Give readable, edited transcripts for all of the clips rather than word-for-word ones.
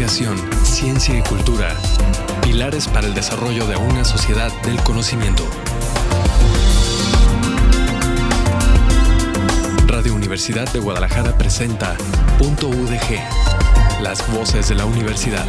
investigación, ciencia y cultura. Pilares para el desarrollo de una sociedad del conocimiento. Radio Universidad de Guadalajara presenta Punto UDG, las voces de la universidad.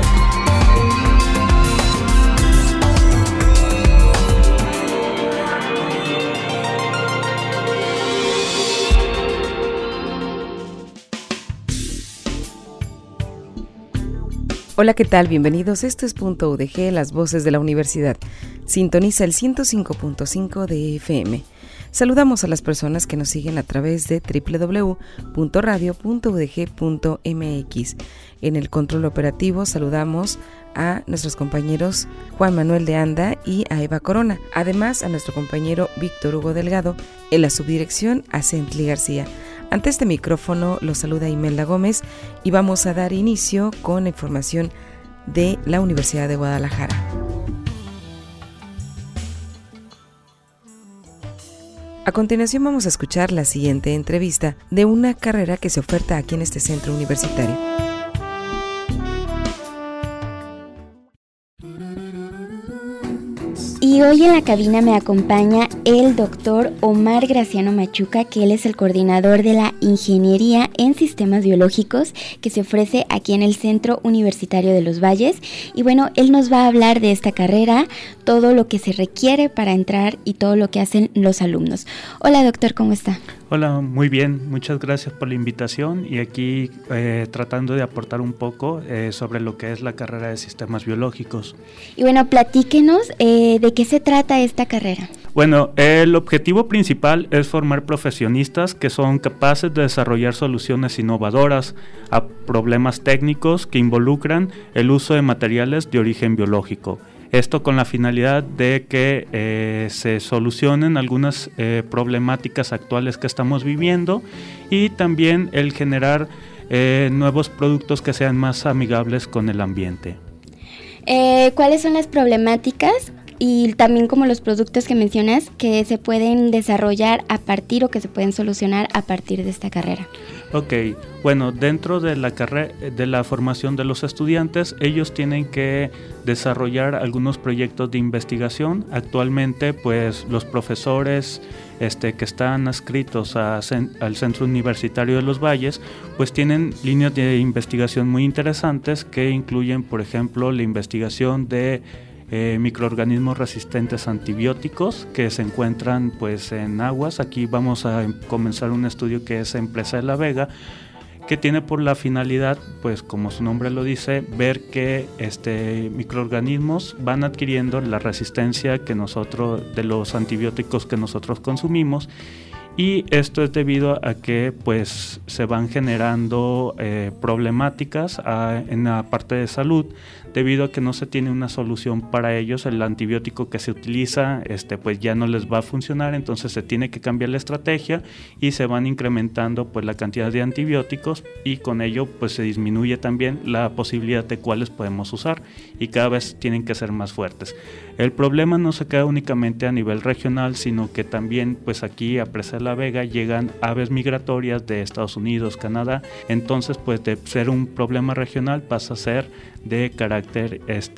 Hola, ¿qué tal? Bienvenidos. Esto es Punto UDG, las voces de la universidad. Sintoniza el 105.5 de FM. Saludamos a las personas que nos siguen a través de www.radio.udg.mx. En el control operativo saludamos a nuestros compañeros Juan Manuel de Anda y a Eva Corona. Además, a nuestro compañero Víctor Hugo Delgado, en la subdirección a Centli García. Ante este micrófono los saluda Imelda Gómez y vamos a dar inicio con la información de la Universidad de Guadalajara. A continuación vamos a escuchar la siguiente entrevista de una carrera que se oferta aquí en este centro universitario. Y hoy en la cabina me acompaña el doctor Omar Graciano Machuca, que él es el coordinador de la Ingeniería en Sistemas Biológicos que se ofrece aquí en el Centro Universitario de los Valles. Y bueno, él nos va a hablar de esta carrera, todo lo que se requiere para entrar y todo lo que hacen los alumnos. Hola doctor, ¿cómo está? Hola, muy bien, muchas gracias por la invitación y aquí tratando de aportar un poco sobre lo que es la carrera de Sistemas Biológicos. Y bueno, platíquenos de qué se trata esta carrera. Bueno, el objetivo principal es formar profesionistas que son capaces de desarrollar soluciones innovadoras a problemas técnicos que involucran el uso de materiales de origen biológico. Esto con la finalidad de que se solucionen algunas problemáticas actuales que estamos viviendo y también el generar nuevos productos que sean más amigables con el ambiente. ¿Cuáles son las problemáticas y también como los productos que mencionas que se pueden desarrollar a partir o que se pueden solucionar a partir de esta carrera? Ok, bueno, dentro de la carrera, de la formación de los estudiantes, ellos tienen que desarrollar algunos proyectos de investigación. Actualmente, pues, los profesores que están adscritos al Centro Universitario de los Valles, pues tienen líneas de investigación muy interesantes que incluyen, por ejemplo, la investigación de microorganismos resistentes a antibióticos que se encuentran pues en aguas. Aquí vamos a comenzar un estudio que es en Presa de la Vega, que tiene por la finalidad, pues como su nombre lo dice, ver que microorganismos van adquiriendo la resistencia que de los antibióticos que nosotros consumimos. Y esto es debido a que pues se van generando problemáticas en la parte de salud, debido a que no se tiene una solución para ellos. El antibiótico que se utiliza pues ya no les va a funcionar, entonces se tiene que cambiar la estrategia y se van incrementando pues la cantidad de antibióticos y con ello pues se disminuye también la posibilidad de cuáles podemos usar y cada vez tienen que ser más fuertes. El problema no se queda únicamente a nivel regional, sino que también pues aquí a Presa de la Vega llegan aves migratorias de Estados Unidos, Canadá, entonces pues de ser un problema regional pasa a ser de carácter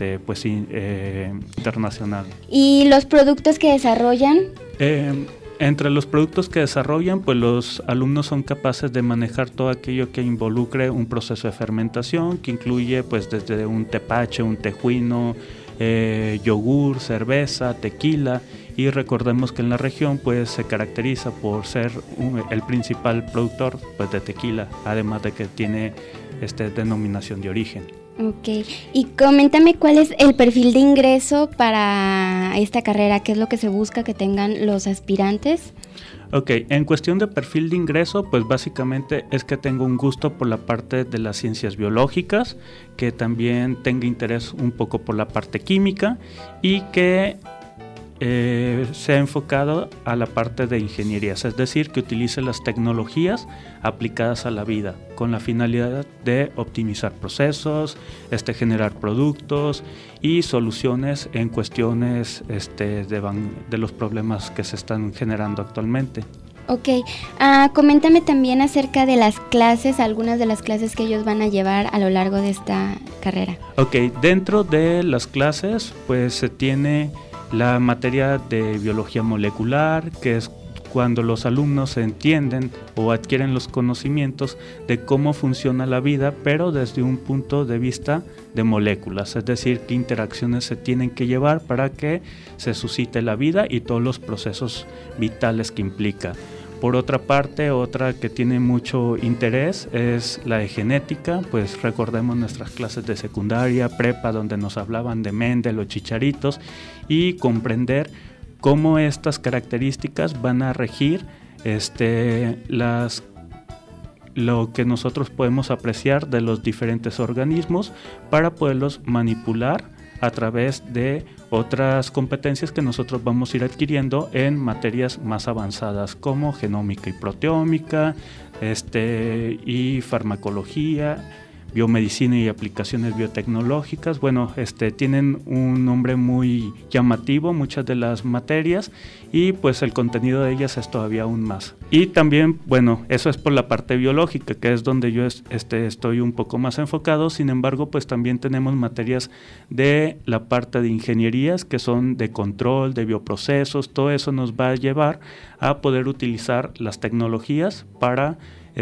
internacional. ¿Y los productos que desarrollan? Entre los productos que desarrollan, pues los alumnos son capaces de manejar todo aquello que involucre un proceso de fermentación, que incluye pues desde un tepache, un tejuino, yogur, cerveza, tequila, y recordemos que en la región pues se caracteriza por ser el principal productor pues de tequila, además de que tiene denominación de origen. Ok, y coméntame cuál es el perfil de ingreso para esta carrera, qué es lo que se busca que tengan los aspirantes. Ok, en cuestión de perfil de ingreso, pues básicamente es que tenga un gusto por la parte de las ciencias biológicas, que también tenga interés un poco por la parte química y que sea enfocado a la parte de ingenierías, es decir, que utilice las tecnologías aplicadas a la vida con la finalidad de optimizar procesos, generar productos y soluciones en cuestiones de los problemas que se están generando actualmente. Ok, coméntame también acerca de las clases, algunas de las clases que ellos van a llevar a lo largo de esta carrera. Ok, dentro de las clases pues se tiene la materia de biología molecular, que es cuando los alumnos entienden o adquieren los conocimientos de cómo funciona la vida, pero desde un punto de vista de moléculas, es decir, qué interacciones se tienen que llevar para que se suscite la vida y todos los procesos vitales que implica. Por otra parte, otra que tiene mucho interés es la de genética, pues recordemos nuestras clases de secundaria, prepa, donde nos hablaban de Mendel o Chicharitos, y comprender cómo estas características van a regir lo que nosotros podemos apreciar de los diferentes organismos para poderlos manipular a través de otras competencias que nosotros vamos a ir adquiriendo en materias más avanzadas como genómica y proteómica, y farmacología, biomedicina y aplicaciones biotecnológicas. Bueno, tienen un nombre muy llamativo muchas de las materias, y pues el contenido de ellas es todavía aún más. Y también, bueno, eso es por la parte biológica, que es donde yo estoy un poco más enfocado. Sin embargo, pues también tenemos materias de la parte de ingenierías, que son de control, de bioprocesos. Todo eso nos va a llevar a poder utilizar las tecnologías para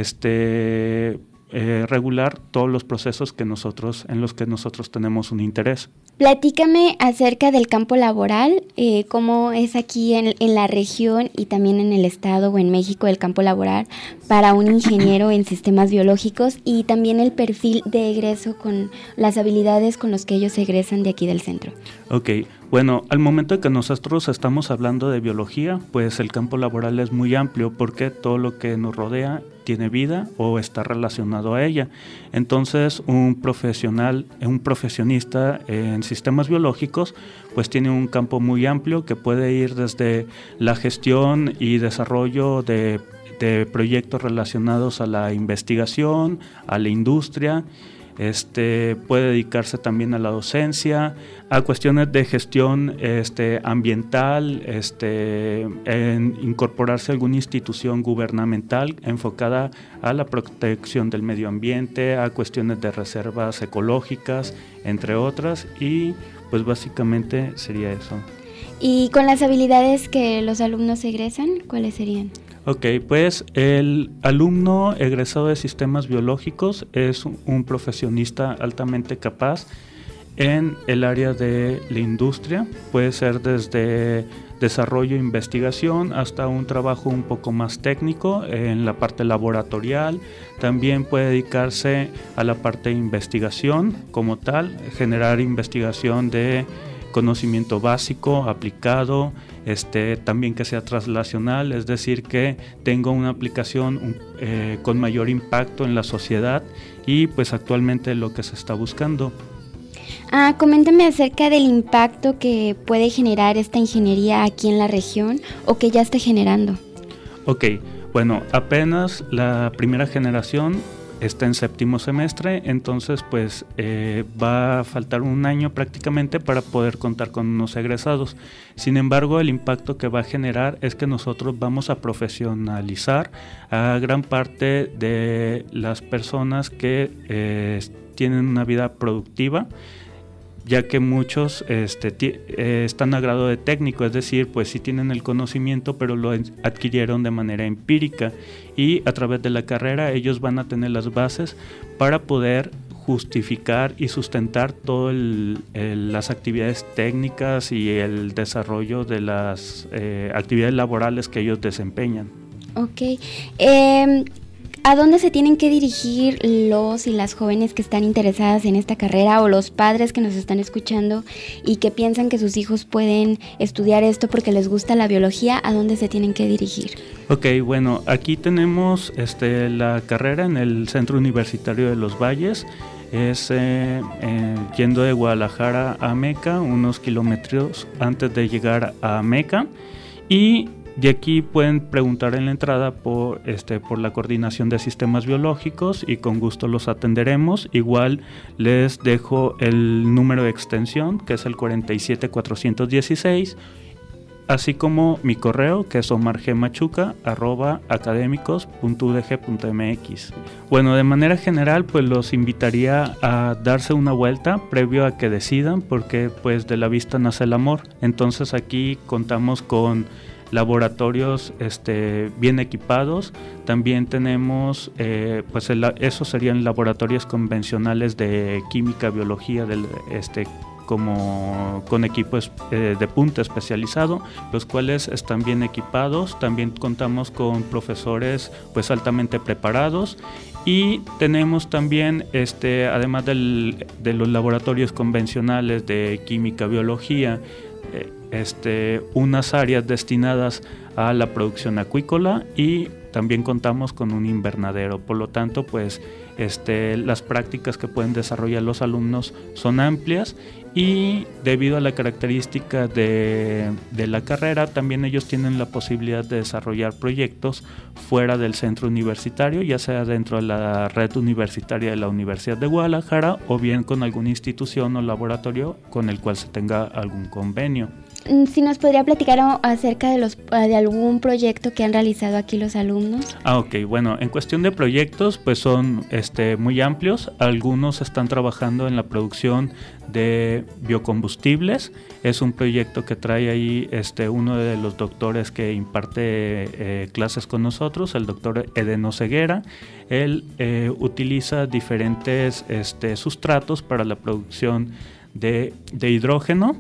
regular todos los procesos en los que nosotros tenemos un interés. Platícame acerca del campo laboral, cómo es aquí en la región y también en el estado o en México el campo laboral para un ingeniero en sistemas biológicos, y también el perfil de egreso con las habilidades con los que ellos egresan de aquí del centro. Ok, bueno, al momento de que nosotros estamos hablando de biología, pues el campo laboral es muy amplio porque todo lo que nos rodea tiene vida o está relacionado a ella. Entonces, un profesionista en sistemas biológicos, pues tiene un campo muy amplio que puede ir desde la gestión y desarrollo de proyectos relacionados a la investigación, a la industria. Puede dedicarse también a la docencia, a cuestiones de gestión ambiental, en incorporarse a alguna institución gubernamental enfocada a la protección del medio ambiente, a cuestiones de reservas ecológicas, entre otras, y pues básicamente sería eso. ¿Y con las habilidades que los alumnos egresan, cuáles serían? Ok, pues el alumno egresado de sistemas biológicos es un profesionista altamente capaz en el área de la industria. Puede ser desde desarrollo e investigación hasta un trabajo un poco más técnico en la parte laboratorial. También puede dedicarse a la parte de investigación como tal, generar investigación de conocimiento básico, aplicado, también que sea translacional, es decir, que tenga una aplicación con mayor impacto en la sociedad, y pues actualmente lo que se está buscando. Coméntame acerca del impacto que puede generar esta ingeniería aquí en la región o que ya esté generando. Ok, bueno, apenas la primera generación está en séptimo semestre, entonces pues va a faltar un año prácticamente para poder contar con unos egresados. Sin embargo, el impacto que va a generar es que nosotros vamos a profesionalizar a gran parte de las personas que tienen una vida productiva, ya que muchos están a grado de técnico, es decir, pues sí tienen el conocimiento, pero lo adquirieron de manera empírica, y a través de la carrera ellos van a tener las bases para poder justificar y sustentar todas las actividades técnicas y el desarrollo de las actividades laborales que ellos desempeñan. Ok. ¿A dónde se tienen que dirigir los y las jóvenes que están interesadas en esta carrera, o los padres que nos están escuchando y que piensan que sus hijos pueden estudiar esto porque les gusta la biología? ¿A dónde se tienen que dirigir? Ok, bueno, aquí tenemos la carrera en el Centro Universitario de los Valles. Es yendo de Guadalajara a Meca, unos kilómetros antes de llegar a Meca, y de aquí pueden preguntar en la entrada por la coordinación de sistemas biológicos, y con gusto los atenderemos. Igual les dejo el número de extensión, que es el 47416, así como mi correo, que es omargmachuca@academicos.udg.mx. Bueno, de manera general, pues los invitaría a darse una vuelta previo a que decidan, porque pues de la vista nace el amor. Entonces aquí contamos con laboratorios bien equipados. También tenemos esos serían laboratorios convencionales de química, biología, como con equipos de punta especializado, los cuales están bien equipados. También contamos con profesores pues altamente preparados, y tenemos también además de los laboratorios convencionales de química, biología, unas áreas destinadas a la producción acuícola, y también contamos con un invernadero. Por lo tanto, pues las prácticas que pueden desarrollar los alumnos son amplias, y debido a la característica de la carrera, también ellos tienen la posibilidad de desarrollar proyectos fuera del centro universitario, ya sea dentro de la red universitaria de la Universidad de Guadalajara, o bien con alguna institución o laboratorio con el cual se tenga algún convenio. Si nos podría platicar acerca de algún proyecto que han realizado aquí los alumnos. Ok, bueno, en cuestión de proyectos, pues son muy amplios. Algunos están trabajando en la producción de biocombustibles. Es un proyecto que trae ahí uno de los doctores que imparte clases con nosotros, el doctor Edeno Ceguera. Él utiliza diferentes sustratos para la producción de hidrógeno.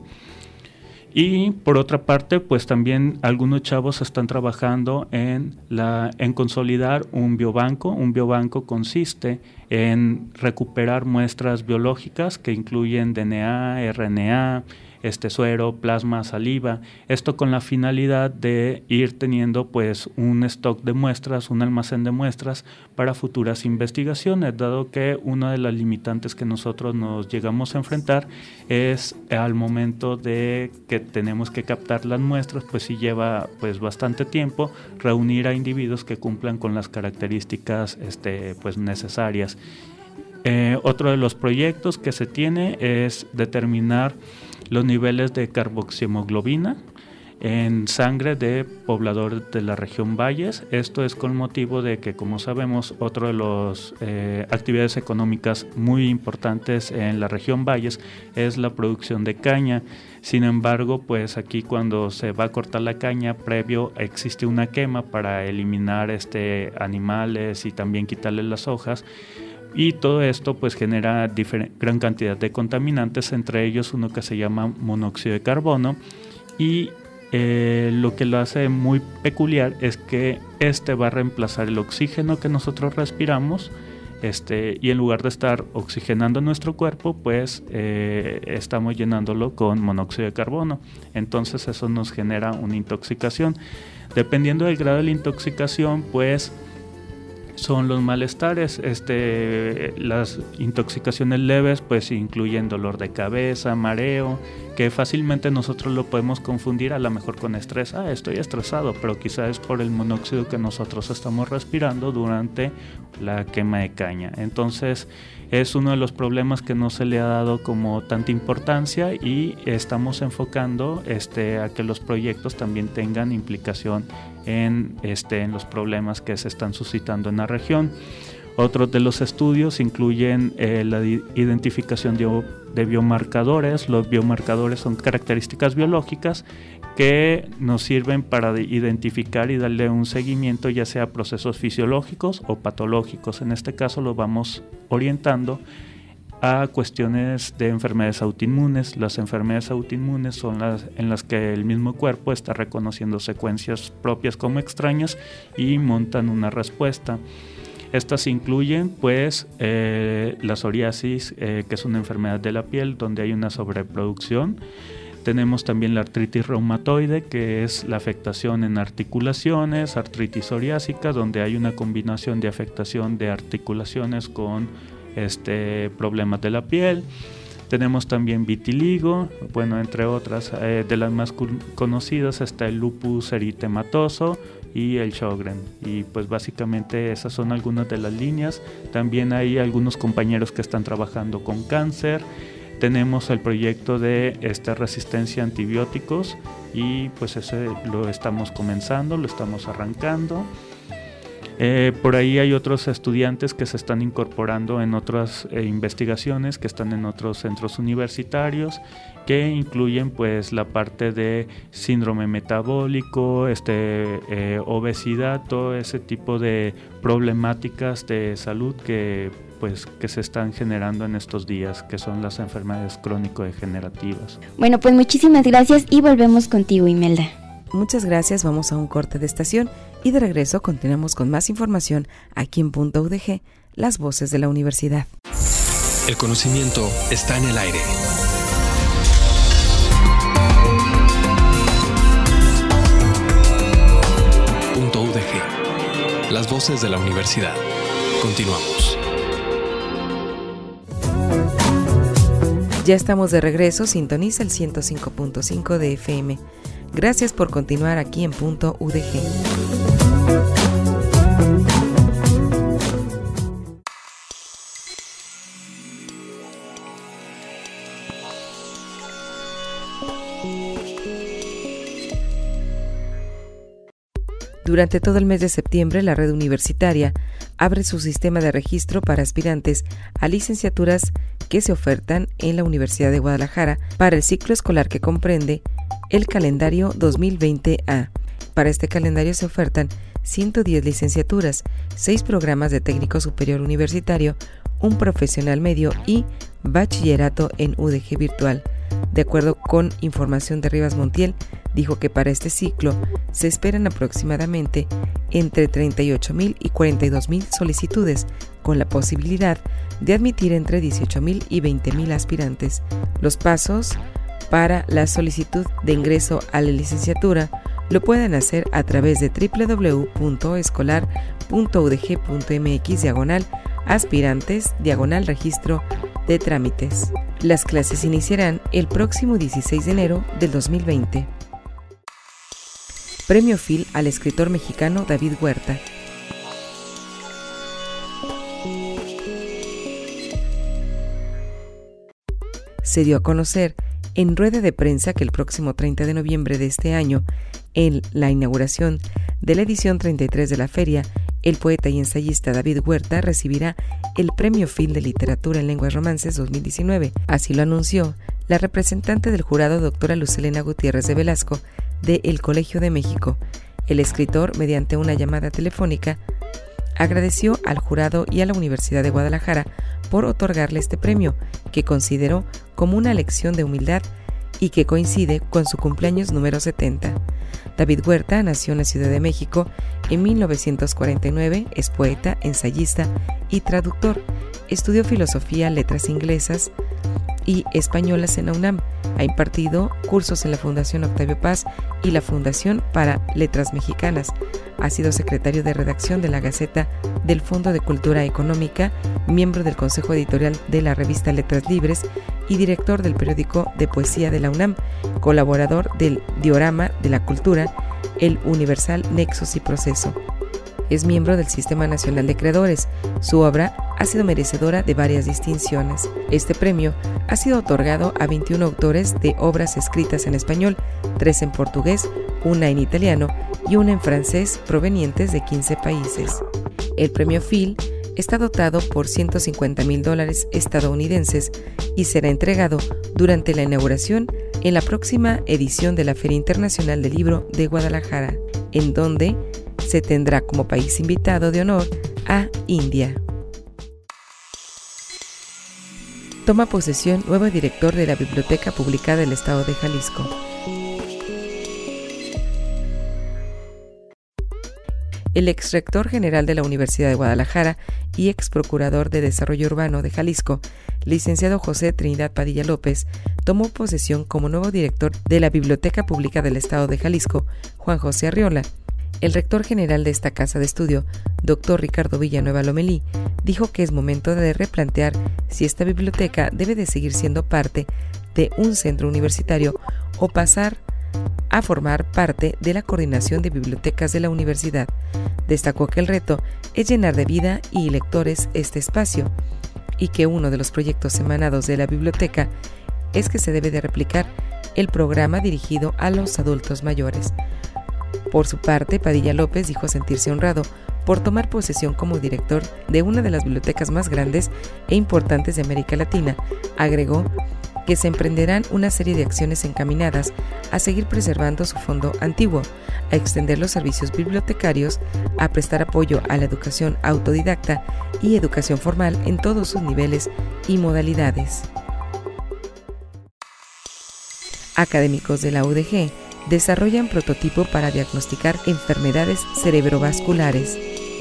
Y por otra parte, pues también algunos chavos están trabajando en consolidar un biobanco. Un biobanco consiste en recuperar muestras biológicas que incluyen DNA, RNA, suero, plasma, saliva. Esto con la finalidad de ir teniendo pues un stock de muestras, un almacén de muestras para futuras investigaciones, dado que una de las limitantes que nosotros nos llegamos a enfrentar es al momento de que tenemos que captar las muestras, pues sí lleva pues bastante tiempo reunir a individuos que cumplan con las características pues necesarias. Otro de los proyectos que se tiene es determinar los niveles de carboxihemoglobina en sangre de pobladores de la región Valles. Esto es con motivo de que, como sabemos, otra de las actividades económicas muy importantes en la región Valles es la producción de caña. Sin embargo, pues aquí cuando se va a cortar la caña, previo existe una quema para eliminar animales y también quitarle las hojas. Y todo esto pues genera gran cantidad de contaminantes, entre ellos uno que se llama monóxido de carbono, y lo que lo hace muy peculiar es que va a reemplazar el oxígeno que nosotros respiramos, y en lugar de estar oxigenando nuestro cuerpo, pues estamos llenándolo con monóxido de carbono. Entonces eso nos genera una intoxicación. Dependiendo del grado de la intoxicación, pues son los malestares. Las intoxicaciones leves pues incluyen dolor de cabeza, mareo, que fácilmente nosotros lo podemos confundir a lo mejor con estrés. Estoy estresado, pero quizás es por el monóxido que nosotros estamos respirando durante la quema de caña. Entonces es uno de los problemas que no se le ha dado como tanta importancia, y estamos enfocando a que los proyectos también tengan implicación en los problemas que se están suscitando en la región. Otros de los estudios incluyen la identificación de biomarcadores. Los biomarcadores son características biológicas que nos sirven para identificar y darle un seguimiento, ya sea a procesos fisiológicos o patológicos. En este caso lo vamos orientando a cuestiones de enfermedades autoinmunes. Las enfermedades autoinmunes son las en las que el mismo cuerpo está reconociendo secuencias propias como extrañas y montan una respuesta. Estas incluyen pues la psoriasis, que es una enfermedad de la piel donde hay una sobreproducción. Tenemos también la artritis reumatoide, que es la afectación en articulaciones, artritis psoriásica, donde hay una combinación de afectación de articulaciones con problemas de la piel. Tenemos también vitiligo, bueno, entre otras. De las más conocidas está el lupus eritematoso y el Sjögren, y pues básicamente esas son algunas de las líneas. También hay algunos compañeros que están trabajando con cáncer. tenemos el proyecto de resistencia a antibióticos y pues ese lo estamos comenzando, lo estamos arrancando. Por ahí hay otros estudiantes que se están incorporando en otras investigaciones que están en otros centros universitarios, que incluyen pues la parte de síndrome metabólico, obesidad, todo ese tipo de problemáticas de salud que se están generando en estos días, que son las enfermedades crónico-degenerativas. Bueno, pues muchísimas gracias y volvemos contigo, Imelda. Muchas gracias, vamos a un corte de estación y de regreso continuamos con más información aquí en Punto UDG, las voces de la universidad. El conocimiento está en el aire. Punto UDG, las voces de la universidad. Continuamos. Ya estamos de regreso, sintoniza el 105.5 de FM. Gracias por continuar aquí en Punto UDG. Durante todo el mes de septiembre, la red universitaria abre su sistema de registro para aspirantes a licenciaturas que se ofertan en la Universidad de Guadalajara para el ciclo escolar que comprende el calendario 2020A. Para este calendario se ofertan 110 licenciaturas, 6 programas de técnico superior universitario, un profesional medio y bachillerato en UDG virtual. De acuerdo con información de Rivas Montiel, dijo que para este ciclo se esperan aproximadamente entre 38,000 y 42,000 solicitudes, con la posibilidad de admitir entre 18,000 y 20,000 aspirantes. Los pasos para la solicitud de ingreso a la licenciatura lo pueden hacer a través de www.escolar.udg.mx/aspirantes/registro de trámites. Las clases iniciarán el próximo 16 de enero del 2020. Premio Phil al escritor mexicano David Huerta. Se dio a conocer en rueda de prensa que el próximo 30 de noviembre de este año, en la inauguración de la edición 33 de la feria, el poeta y ensayista David Huerta recibirá el Premio Phil de Literatura en Lenguas Romances 2019. Así lo anunció la representante del jurado, doctora Lucelena Gutiérrez de Velasco, de El Colegio de México. El escritor, mediante una llamada telefónica, agradeció al jurado y a la Universidad de Guadalajara por otorgarle este premio, que consideró como una lección de humildad y que coincide con su cumpleaños número 70. David Huerta nació en la Ciudad de México en 1949, es poeta, ensayista y traductor. Estudió filosofía, letras inglesas y españolas en la UNAM. Ha impartido cursos en la Fundación Octavio Paz y la Fundación para Letras Mexicanas. Ha sido secretario de redacción de la Gaceta del Fondo de Cultura Económica, miembro del Consejo Editorial de la revista Letras Libres y director del periódico de poesía de la UNAM, colaborador del Diorama de la Cultura, El Universal, Nexos y Proceso. Es miembro del Sistema Nacional de Creadores. Su obra ha sido merecedora de varias distinciones. Este premio ha sido otorgado a 21 autores de obras escritas en español, 3 en portugués, 1 en italiano y 1 en francés, provenientes de 15 países. El premio Phil está dotado por $150,000 estadounidenses y será entregado durante la inauguración en la próxima edición de la Feria Internacional del Libro de Guadalajara, en donde se tendrá como país invitado de honor a India. Toma posesión nuevo director de la Biblioteca Pública del Estado de Jalisco. El exrector general de la Universidad de Guadalajara y ex procurador de Desarrollo Urbano de Jalisco, licenciado José Trinidad Padilla López, tomó posesión como nuevo director de la Biblioteca Pública del Estado de Jalisco, Juan José Arriola. El rector general de esta casa de estudio, doctor Ricardo Villanueva Lomelí, dijo que es momento de replantear si esta biblioteca debe de seguir siendo parte de un centro universitario o pasar a formar parte de la coordinación de bibliotecas de la universidad. Destacó que el reto es llenar de vida y lectores este espacio. y que uno de los proyectos emanados de la biblioteca es que se debe de replicar el programa dirigido a los adultos mayores. Por su parte, Padilla López dijo sentirse honrado por tomar posesión como director de una de las bibliotecas más grandes e importantes de América Latina. Agregó que se emprenderán una serie de acciones encaminadas a seguir preservando su fondo antiguo, a extender los servicios bibliotecarios, a prestar apoyo a la educación autodidacta y educación formal en todos sus niveles y modalidades. Académicos de la UDG desarrollan prototipo para diagnosticar enfermedades cerebrovasculares.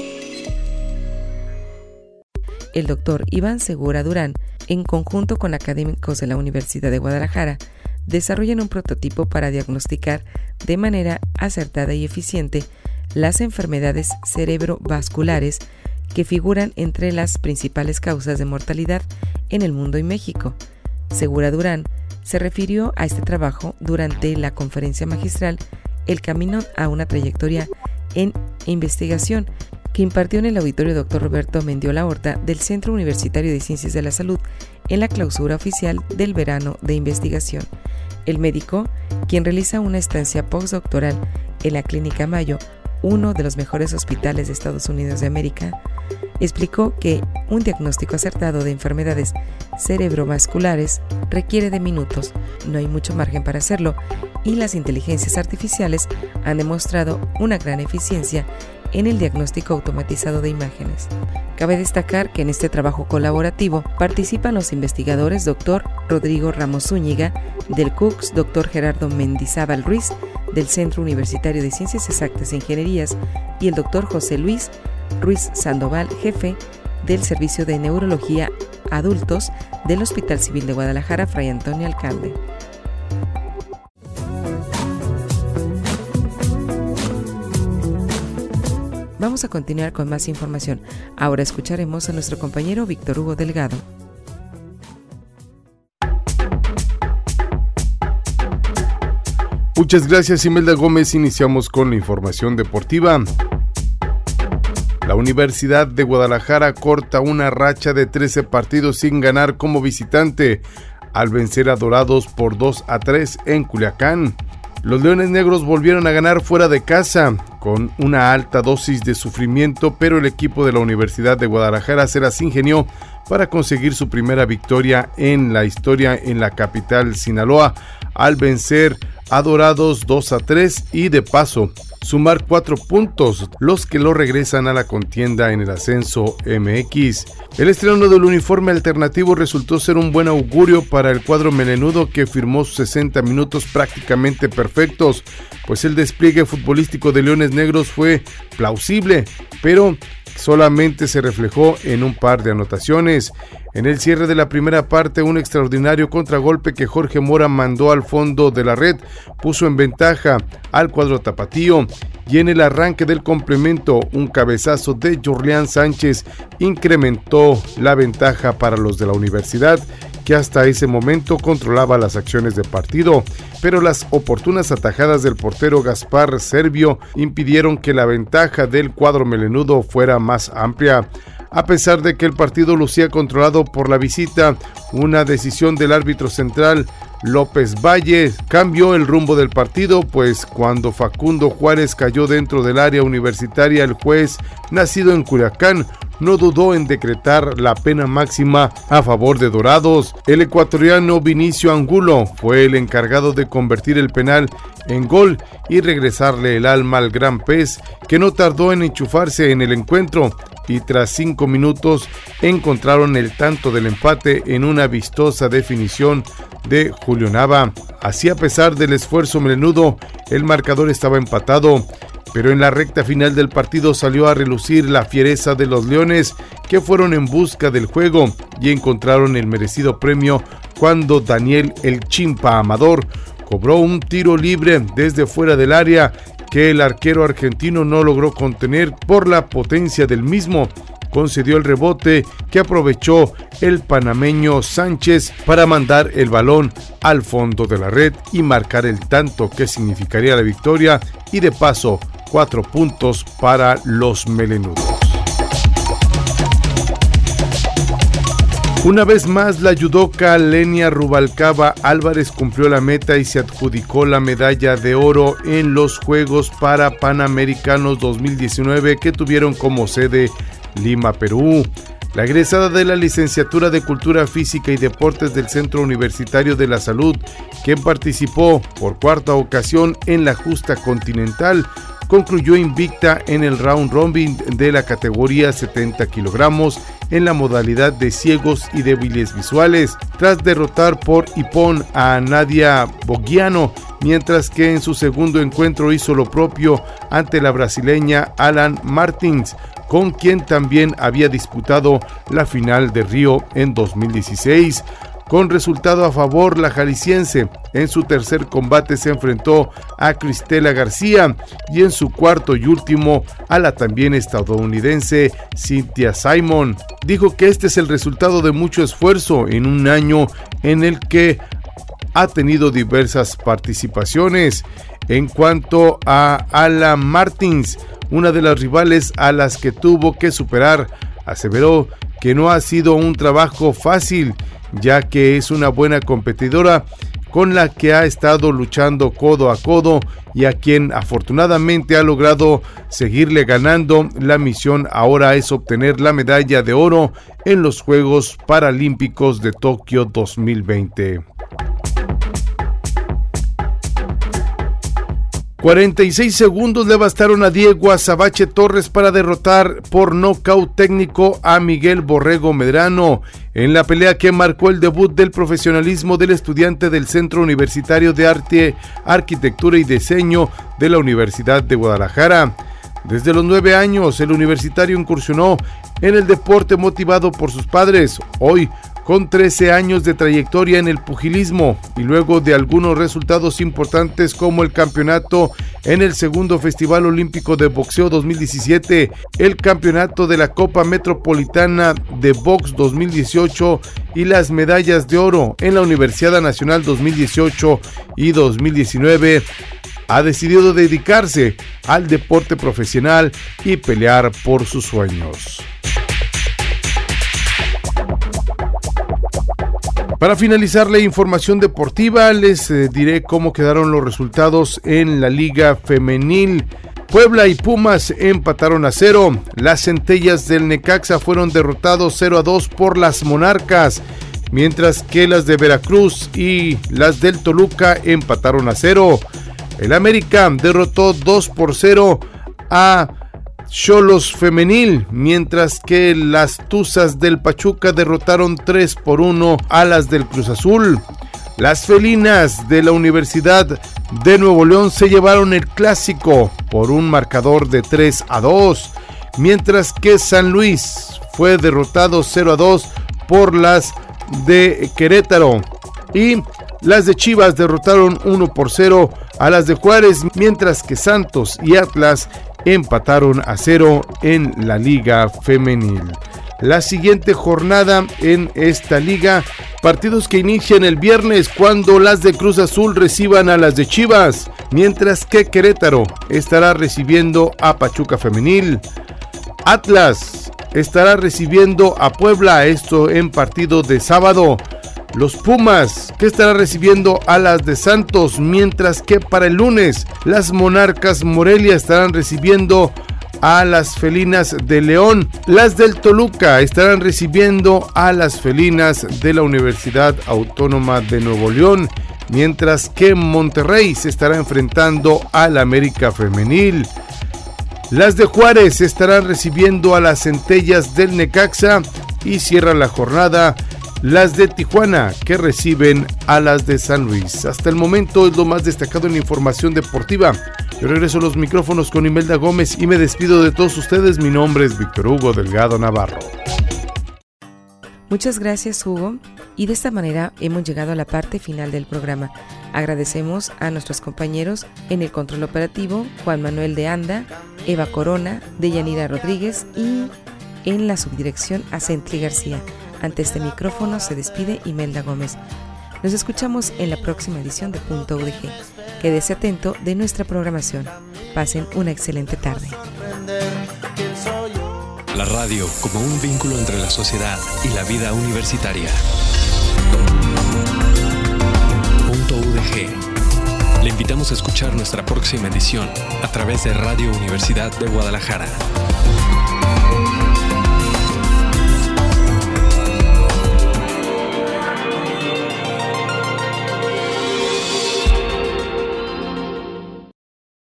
El doctor Iván Segura Durán, en conjunto con académicos de la Universidad de Guadalajara, desarrollan un prototipo para diagnosticar de manera acertada y eficiente las enfermedades cerebrovasculares que figuran entre las principales causas de mortalidad en el mundo y México. Segura Durán se refirió a este trabajo durante la conferencia magistral El camino a una trayectoria en investigación que impartió en el auditorio Dr. Roberto Mendiola Horta del Centro Universitario de Ciencias de la Salud en la clausura oficial del verano de investigación. El médico, quien realiza una estancia postdoctoral en la Clínica Mayo, uno de los mejores hospitales de Estados Unidos de América, explicó que un diagnóstico acertado de enfermedades cerebrovasculares requiere de minutos, no hay mucho margen para hacerlo, y las inteligencias artificiales han demostrado una gran eficiencia en el diagnóstico automatizado de imágenes. Cabe destacar que en este trabajo colaborativo participan los investigadores Dr. Rodrigo Ramos Zúñiga, del CUCS, Dr. Gerardo Mendizábal Ruiz, del Centro Universitario de Ciencias Exactas e Ingenierías, y el Dr. José Luis Ruiz Sandoval, jefe del Servicio de Neurología Adultos del Hospital Civil de Guadalajara, Fray Antonio Alcalde. Vamos a continuar con más información. Ahora escucharemos a nuestro compañero Víctor Hugo Delgado. Muchas gracias, Imelda Gómez. Iniciamos con la información deportiva. La Universidad de Guadalajara corta una racha de 13 partidos sin ganar como visitante, al vencer a Dorados por 2-3 en Culiacán. Los Leones Negros volvieron a ganar fuera de casa, con una alta dosis de sufrimiento, pero el equipo de la Universidad de Guadalajara se las ingenió para conseguir su primera victoria en la historia en la capital Sinaloa, al vencer a Dorados 2-3 y de paso sumar 4 puntos, los que lo regresan a la contienda en el ascenso MX. El estreno del uniforme alternativo resultó ser un buen augurio para el cuadro melenudo, que firmó sus 60 minutos prácticamente perfectos, pues el despliegue futbolístico de Leones Negros fue plausible, pero solamente se reflejó en un par de anotaciones. En el cierre de la primera parte, un extraordinario contragolpe que Jorge Mora mandó al fondo de la red puso en ventaja al cuadro tapatío, y en el arranque del complemento, un cabezazo de Jorlián Sánchez incrementó la ventaja para los de la universidad, que hasta ese momento controlaba las acciones de partido, pero las oportunas atajadas del portero Gaspar Servio impidieron que la ventaja del cuadro melenudo fuera más amplia. A pesar de que el partido lucía controlado por la visita, una decisión del árbitro central, López Valle, cambió el rumbo del partido, pues cuando Facundo Juárez cayó dentro del área universitaria, el juez, nacido en Culiacán, no dudó en decretar la pena máxima a favor de Dorados. El ecuatoriano Vinicio Angulo fue el encargado de convertir el penal en gol y regresarle el alma al gran pez, que no tardó en enchufarse en el encuentro, y tras 5 minutos encontraron el tanto del empate en una vistosa definición de Julio Nava. Así, a pesar del esfuerzo melenudo, el marcador estaba empatado, pero en la recta final del partido salió a relucir la fiereza de los Leones, que fueron en busca del juego y encontraron el merecido premio cuando Daniel El Chimpa Amador cobró un tiro libre desde fuera del área que el arquero argentino no logró contener por la potencia del mismo. Concedió el rebote que aprovechó el panameño Sánchez para mandar el balón al fondo de la red y marcar el tanto que significaría la victoria, y de paso 4 puntos para los melenudos. Una vez más, la judoka Lenia Rubalcaba Álvarez cumplió la meta y se adjudicó la medalla de oro en los Juegos Panamericanos 2019 que tuvieron como sede Lima, Perú. La egresada de la Licenciatura de Cultura Física y Deportes del Centro Universitario de la Salud, quien participó por cuarta ocasión en la justa continental, concluyó invicta en el round robin de la categoría 70 kilogramos en la modalidad de ciegos y débiles visuales, tras derrotar por ippon a Nadia Bogiano, mientras que en su segundo encuentro hizo lo propio ante la brasileña Alan Martins, con quien también había disputado la final de Río en 2016. Con resultado a favor, la jalisciense en su tercer combate se enfrentó a Cristela García y en su cuarto y último a la también estadounidense Cynthia Simon. Dijo que este es el resultado de mucho esfuerzo en un año en el que ha tenido diversas participaciones. En cuanto a Alan Martins, una de las rivales a las que tuvo que superar, aseveró que no ha sido un trabajo fácil, ya que es una buena competidora con la que ha estado luchando codo a codo y a quien afortunadamente ha logrado seguirle ganando. La misión ahora es obtener la medalla de oro en los Juegos Paralímpicos de Tokio 2020. 46 segundos le bastaron a Diego Azabache Torres para derrotar por nocaut técnico a Miguel Borrego Medrano en la pelea que marcó el debut del profesionalismo del estudiante del Centro Universitario de Arte, Arquitectura y Diseño de la Universidad de Guadalajara. Desde los 9 años, el universitario incursionó en el deporte motivado por sus padres. Hoy, con 13 años de trayectoria en el pugilismo y luego de algunos resultados importantes como el campeonato en el segundo Festival Olímpico de Boxeo 2017, el campeonato de la Copa Metropolitana de Box 2018 y las medallas de oro en la Universidad Nacional 2018 y 2019, ha decidido dedicarse al deporte profesional y pelear por sus sueños. Para finalizar la información deportiva, les diré cómo quedaron los resultados en la Liga Femenil. Puebla y Pumas empataron a 0. Las Centellas del Necaxa fueron derrotados 0-2 por las Monarcas, mientras que las de Veracruz y las del Toluca empataron a 0. El América derrotó 2-0 a Xolos Femenil, mientras que las Tuzas del Pachuca derrotaron 3-1 a las del Cruz Azul. Las Felinas de la Universidad de Nuevo León se llevaron el clásico por un marcador de 3-2, mientras que San Luis fue derrotado 0-2 por las de Querétaro y las de Chivas derrotaron 1-0 a las de Juárez, mientras que Santos y Atlas empataron a 0 en la Liga Femenil. La siguiente jornada en esta liga, partidos que inician el viernes cuando las de Cruz Azul reciban a las de Chivas, mientras que Querétaro estará recibiendo a Pachuca Femenil. Atlas estará recibiendo a Puebla, esto en partido de sábado. Los Pumas, que estará recibiendo a las de Santos, mientras que para el lunes las Monarcas Morelia estarán recibiendo a las Felinas de León. Las del Toluca estarán recibiendo a las Felinas de la Universidad Autónoma de Nuevo León, mientras que Monterrey se estará enfrentando a la América Femenil. Las de Juárez estarán recibiendo a las Centellas del Necaxa y cierran la jornada las de Tijuana, que reciben a las de San Luis. Hasta el momento es lo más destacado en la información deportiva. Yo regreso a los micrófonos con Imelda Gómez y me despido de todos ustedes. Mi nombre es Víctor Hugo Delgado Navarro. Muchas gracias, Hugo. Y de esta manera hemos llegado a la parte final del programa. Agradecemos a nuestros compañeros en el control operativo, Juan Manuel de Anda, Eva Corona, Deyanira Rodríguez y en la subdirección a Centli García. Ante este micrófono se despide Imelda Gómez. Nos escuchamos en la próxima edición de Punto UDG. Quédese atento de nuestra programación. Pasen una excelente tarde. La radio como un vínculo entre la sociedad y la vida universitaria. .udg. Le invitamos a escuchar nuestra próxima edición a través de Radio Universidad de Guadalajara.